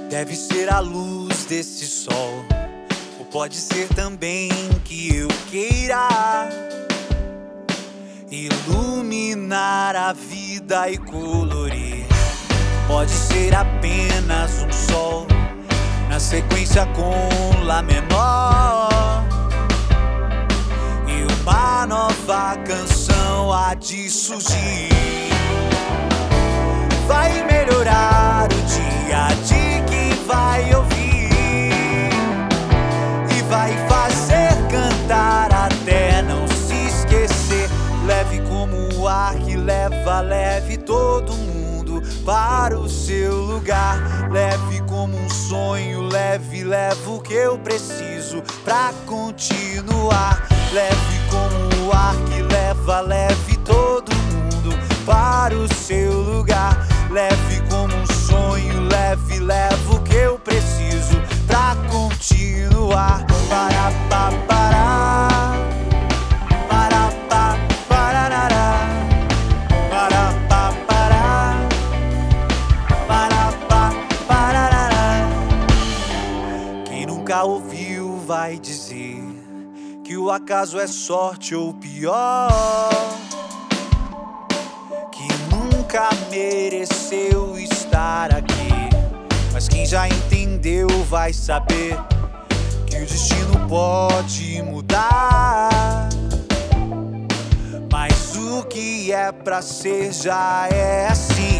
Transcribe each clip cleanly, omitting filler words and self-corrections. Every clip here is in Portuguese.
Deve ser a luz desse sol, ou pode ser também que eu queira iluminar a vida e colorir. Pode ser apenas um sol na sequência com Lá menor, e uma nova canção há de surgir. Vai melhorar o dia de quem vai ouvir, e vai fazer cantar até não se esquecer. Leve como o ar que leva, leve todo mundo para o seu lugar. Leve como um sonho, leve, leva o que eu preciso pra continuar. Leve como o ar que leva, leve todo mundo para o seu lugar. Leve como um sonho, leve, leva o que eu preciso pra continuar. Para pa parar, para pa parará, para pa parar, para pa parará. Quem nunca ouviu vai dizer que o acaso é sorte ou pior, que nunca mereceu estar aqui. Mas quem já entendeu vai saber que o destino pode mudar, mas o que é pra ser já é assim.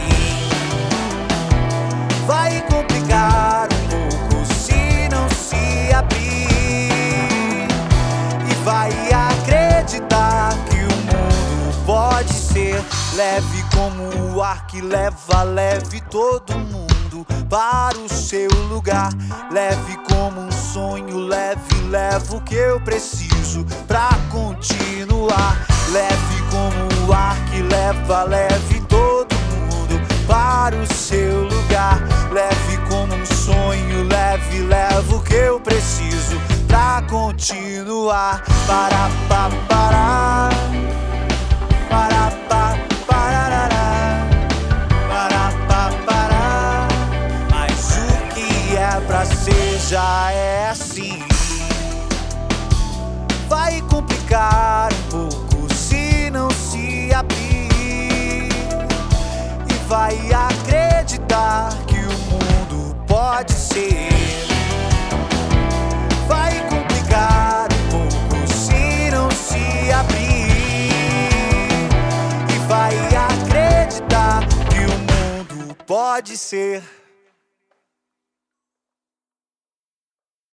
Vai complicar um pouco se não se abrir, e vai acreditar que o mundo pode ser leve como o ar que leva, leve todo mundo para o seu lugar. Leve como um sonho, leve, leva o que eu preciso pra continuar. Leve como o ar que leva, leve todo mundo para o seu lugar. Leve como um sonho, leve, leva o que eu preciso pra continuar. Para pa parar, para pa parará, para pa parar. Mas o que é pra ser já é assim. Vai complicar um pouco se não se abrir, e vai acreditar que o mundo pode ser. Vai complicar um pouco se não se abrir, e vai acreditar que o mundo pode ser.